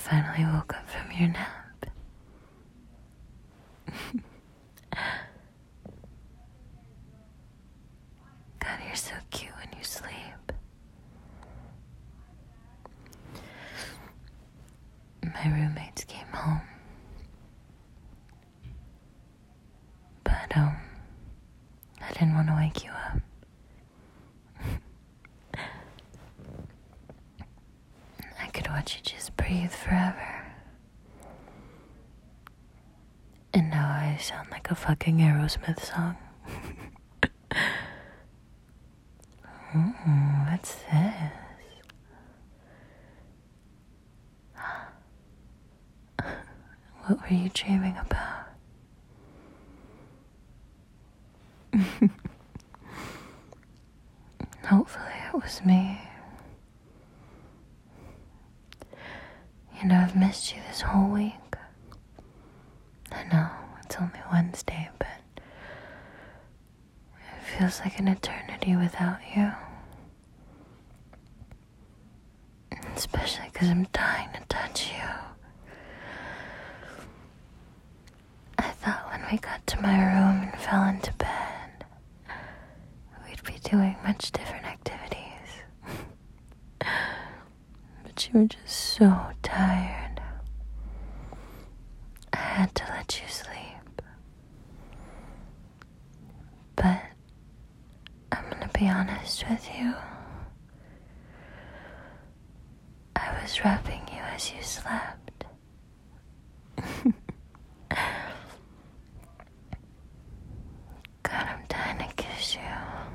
finally woke up from your nap. God, you're so cute when you sleep. My roommates came home. But, I didn't want to wake you up. I could watch you just breathe forever. And now I sound like a fucking Aerosmith song. What's this? What were you dreaming about? Hopefully it was me. You know, I've missed you this whole week. I know, it's only Wednesday, but it feels like an eternity without you. Especially because I'm dying to touch you. I thought when we got to my room and fell into bed, we'd be doing much different activities. But you were just so tired. I had to let you sleep. But I'm gonna be honest with you. I was rubbing you as you slept. God, I'm dying to kiss you.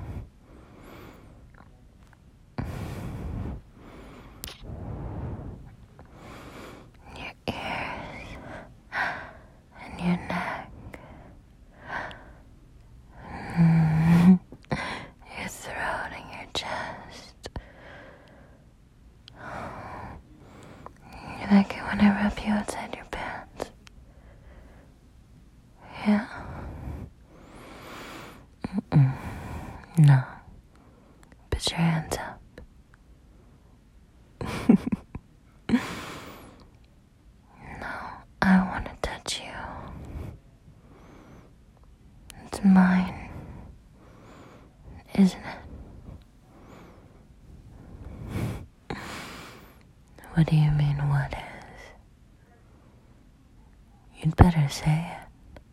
Your ears and your neck. Your throat and your chest. You like it when I rub you outside your pants? Yeah? No. Put your hands up. No, I want to touch you. It's mine, isn't it? What do you mean, what is? You'd better say it.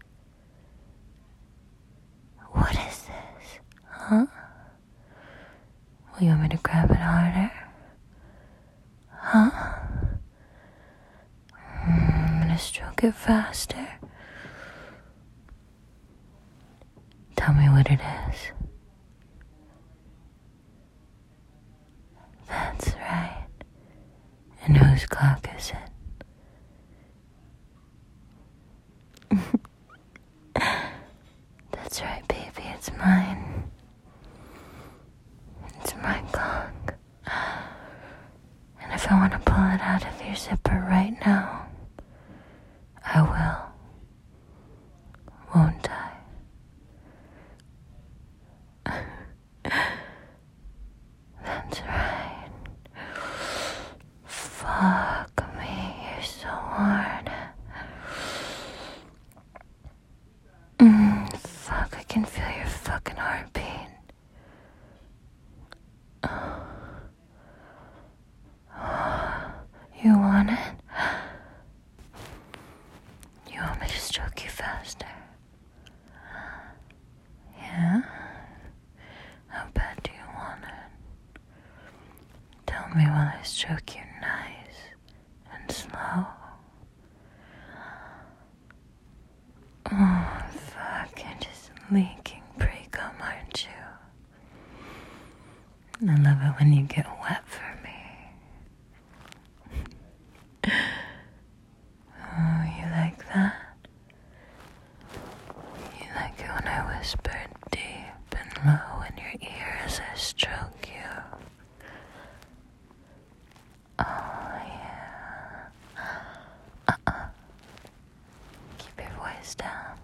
What is this? Huh? Well, you want me to grab it harder? Huh? I'm gonna stroke it faster. Tell me what it is. That's right. And whose clock is it? That's right, baby, it's mine. It's my clock. And if I want to pull it out of your zipper right now, I will. Won't I? That's right. Fuck me, you're so hard. Fuck, I can feel your fucking heartbeat. You want it? You want me to stroke you faster? Yeah? How bad do you want it? Tell me while I stroke you nice and slow. Oh, fuck, you're just leaking pre-cum, aren't you? I love it when you get wet for me. Oh, you like that? You like it when I whisper deep and low in your ear as I stroke you? Oh, yeah. Keep your voice down.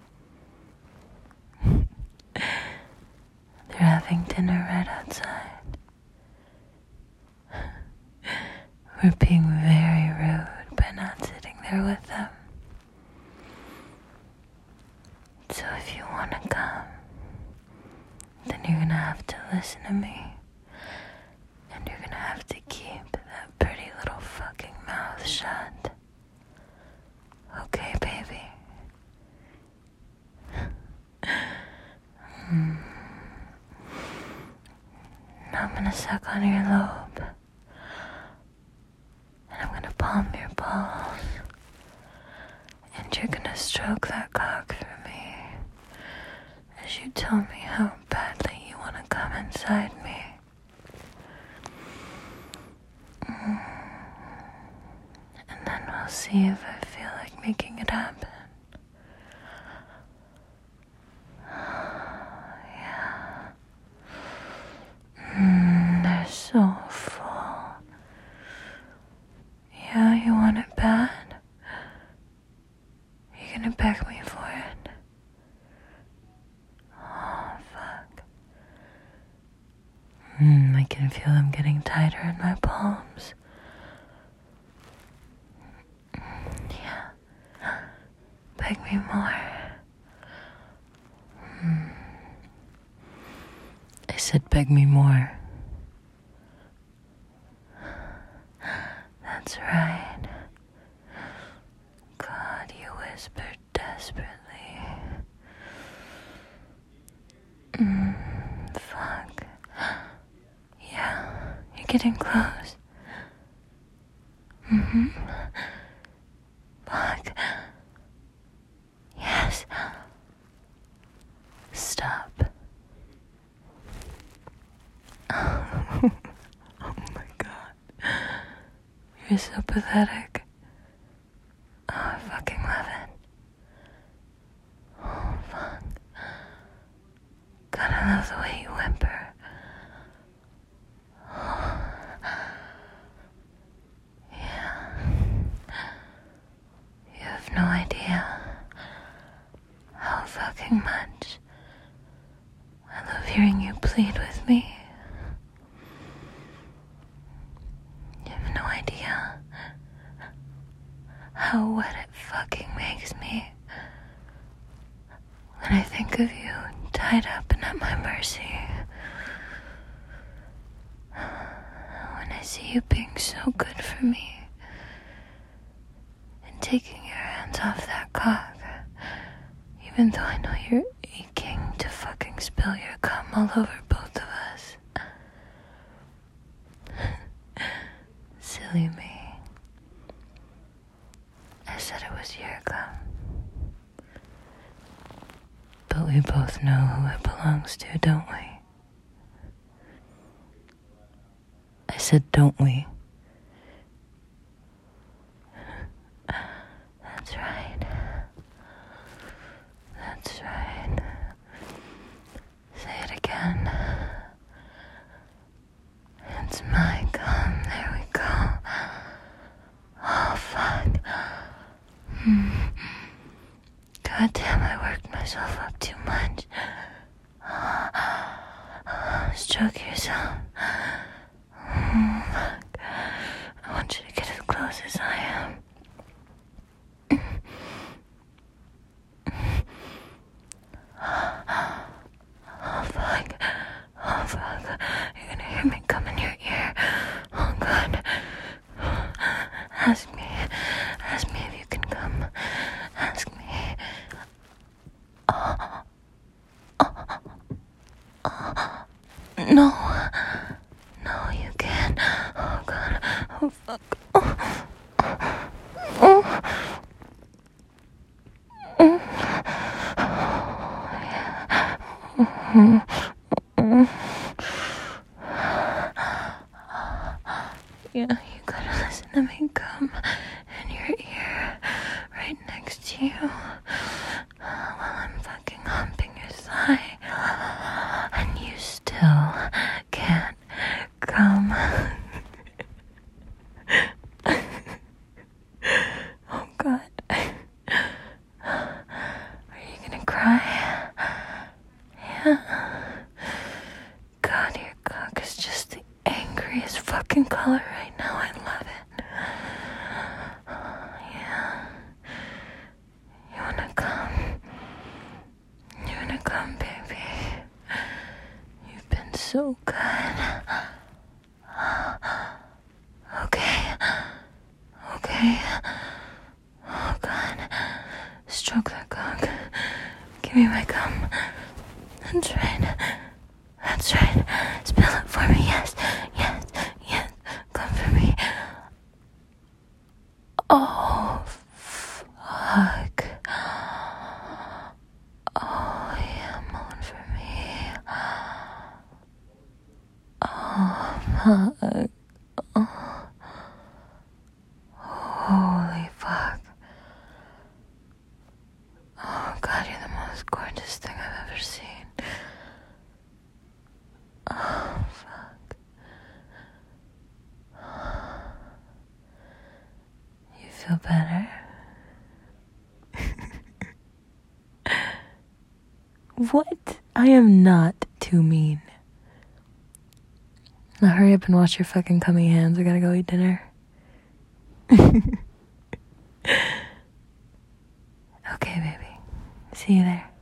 They're having dinner right outside. We're being very rude, but gonna have to listen to me. And you're gonna have to keep that pretty little fucking mouth shut. Okay, baby? Now I'm gonna suck on your lobe. And I'm gonna palm your balls. And you're gonna stroke that cock for me as you tell me how badly you wanna come inside me. And then we'll see if I feel like making it happen. Yeah. They're so full. Yeah, you want it bad? You gonna beg me for it? Oh, fuck. I can feel them getting tighter in my palms. Yeah. Beg me more. I said beg me more. That's right. God, you whispered desperately. Fuck. Yeah, you're getting close. Fuck. Yes. Stop. Oh my God. You're so pathetic. Oh, I fucking love it. Oh, fuck. God, I love the way you whimper. Oh. Yeah. You have no idea how fucking much I love hearing you plead with me. You have no idea how wet it fucking makes me when I think of you tied up and at my mercy. When I see you being so good for me and taking your hands off that cock, even though I know you're aching to fucking spill your cum all over both of us. Silly me. I said it was your cum. But we both know who it belongs to, don't we? I said, don't we? That's right. That's right. Say it again. It's my cum. There we go. Oh, fuck. God damn, I worked myself up too much. Stroke yourself. Fuck. I want you to get as close as I am. Oh, fuck. Oh, fuck. You're gonna hear me come in your ear. Oh, God. Ask me if you can come. Ask me. No. No, you can't. Oh, God. Oh, fuck. Yeah, you gotta listen to me come in your ear right next to you while I'm fucking humping your thigh, and you still can't come. Oh, God. Are you gonna cry? Yeah. God, your cock is just the angriest fucking color right now. I love it. Yeah. You wanna come? You wanna come, baby? You've so good. Okay. Okay. Oh, God. Stroke that cock. Give me my cum. That's right. That's right. Spill it for me. Yes. Yes. Yes. Come for me. Oh, fuck. Oh, yeah, moan for me. Oh, fuck. Oh. Holy fuck. Oh, God, you're the most gorgeous thing I've ever seen. Oh, fuck. You feel better? What? I am not too mean. Now hurry up and wash your fucking cummy hands. I gotta go eat dinner. Okay, baby. See you there.